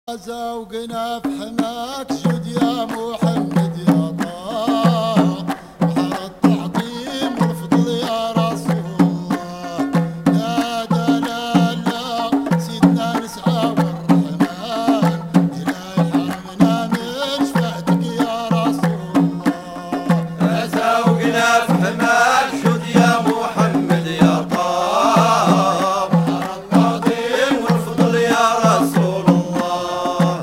زوقنا في حماك جد يا محمد يا طه، بحر التعظيم والفضل يا رسول الله، يا دلاله سيدنا نسعى والرحمن، إلهي حرمنا من شفاعتك يا رسول الله. زوقنا في حماك جد يا محمد يا طه، بحر التعظيم والفضل يا رسول الله،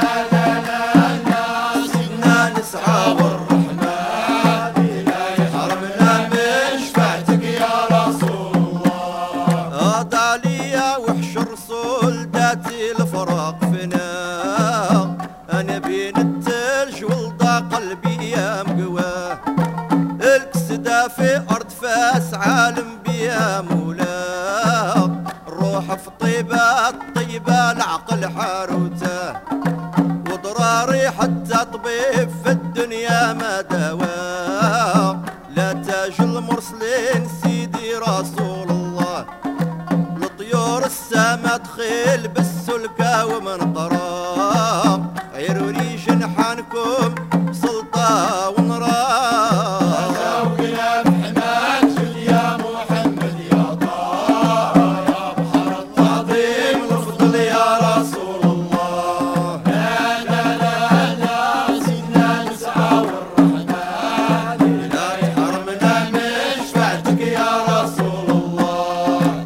الفراق فينا انا بين الثلج ولضاق قلبي يا مقواه، الكسدة في ارض فاس عالم بيا مولاه، الروح في طيبة الطيبة العقل حاروته، وضراري حتى طبيب في الدنيا ما دواه، لا تاج المرسلين سيدي رسول الله، لطيور السما تخيل بالسلكة ومن قرام، عيروني جنحانكم سلطة ونرام. زوقنا في حماك جد يا محمد يا طه، يا بحر التعظيم والفضل يا رسول الله، يا دلاله سيدنا نسعى والرحمن، إلهي حرمنا من شفاعتك يا رسول الله.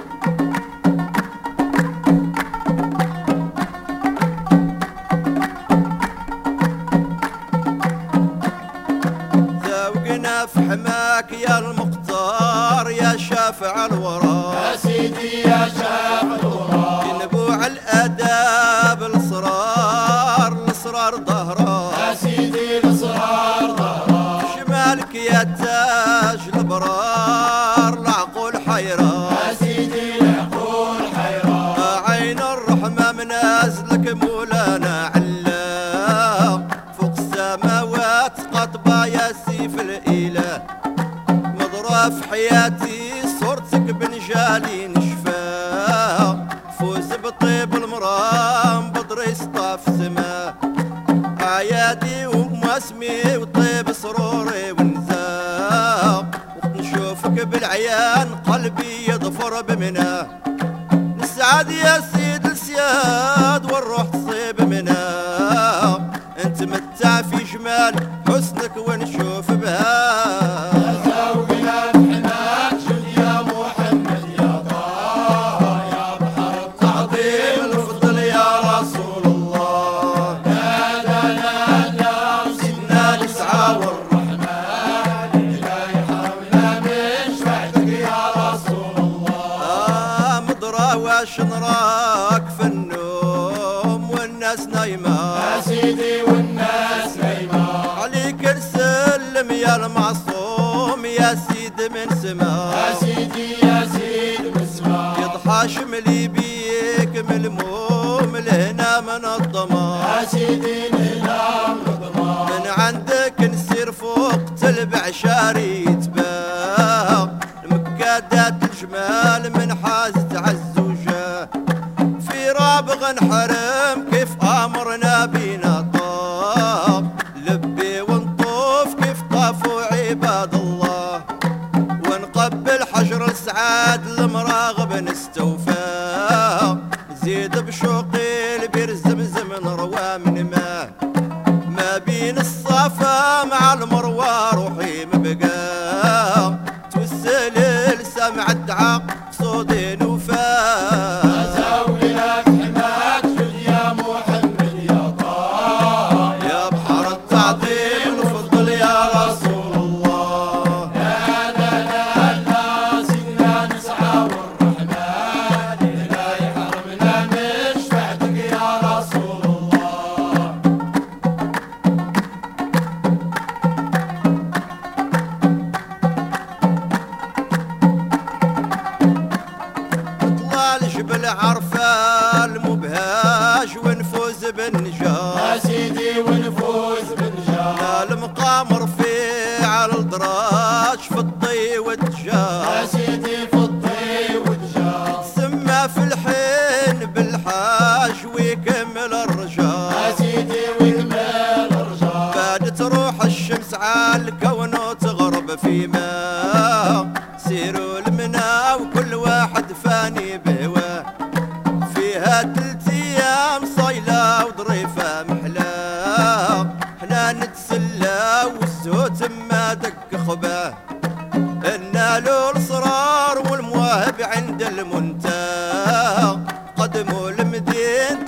زوقنا في حماك يا المختار يا شافع الورى، يا سيدي يا شافع الورى، ينبوع الاداب الاسرار ظهره، يا سيدي الاسرار ظهره، شمالك يا تاج الابرار العقول حيره، يا سيدي العقول حيره، عين الرحمه منازلك مولانا علام، فوق السماوات قطبه يا سيف الاله، مضرة في حياتي صورتك بنجالي نشفاه، فوز بطيب المرام بدري سطاف سما، عيادي ومواسمي وطيب سروري ونزاه، وقت نشوفك بالعيان قلبي يظفر بمناه، نسعد يا سيد السياد والروح تصيب مناه، انت متع في جمال حسنك ونشوف بها. زوقنا في حماك جد يا محمد يا طه، يا بحر التعظيم الفضل يا رسول الله، يا دلاله سيدنا نسعى والرحمن، إلهي حرمنا من شفاعتك يا رسول الله. مضرة واش نراك في النوم والناس نايمة، يا سيدي والناس نايمة، عليك نسلم يا المعصوم يا سيد من سما، يا سيدي يا سيد من سما، يضحى شملي بيك ملموم لهنا من الضما، يا سيدي نهلا من الضما، من عندك نسير فوق تلبع شاري تباه، مكادات الجمال من حازت عزوجه، في رابغ نحرم كيف امرنا بينا طاف، لبي ونطوف كيف طافوا عباد الله، ونقبل حجر السعاد المراغب نستوفاه، نزيد بشوقي البير زمزم نروى من ما بين الصفا مع المروى روحي مبقاه، توسل لسمع الدعاء صوتي نوفاه. زوقنا في حماك جد يا محمد يا طه، يا بحر التعظيم الفضل يا رسول الله، يا دلاله سيدنا نسعى والرحمن، إلهي حرمنا من شفاعتك يا رسول الله. نطلع الجبل عرفة المبهاج ونفوز بالنجاة، يا سيدي ونفوز بالنجاة، المقام رفيع على الدراج في الضي والدجاج، يا سيدي في الضي والدجاج، سما في الحين بالحاج ويكمل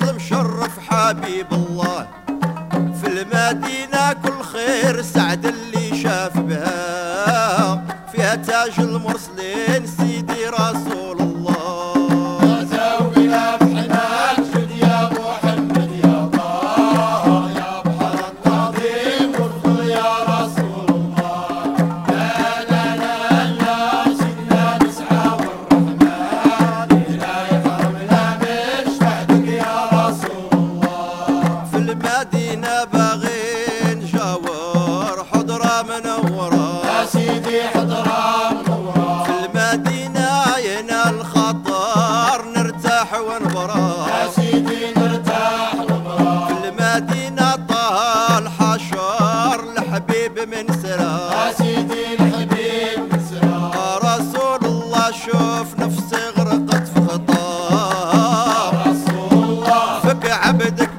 المشرف حبيب الله في المدينة كل خير سعد اللي شاف بها فيها تاج المرسلين سيدي رسول الله زوجنا بحنان شد يا محمد يا طه يا بحر النظيم وارفض يا رسول الله لا لا لا لا سيدنا نسعى والرحمن لا يحرمنا من شفاعتك يا رسول الله في المدينة باغين جوار حضرة منورة يا سيدي حضرة منورة في المدينة ينال خطر نرتاح ونبرى يا سيدي نرتاح ونبرى في المدينة طه الحشر الحبيب من سرى يا سيدي الحبيب من سرى رسول الله شوف نفسي غرقت في خطاه رسول الله فك عبدك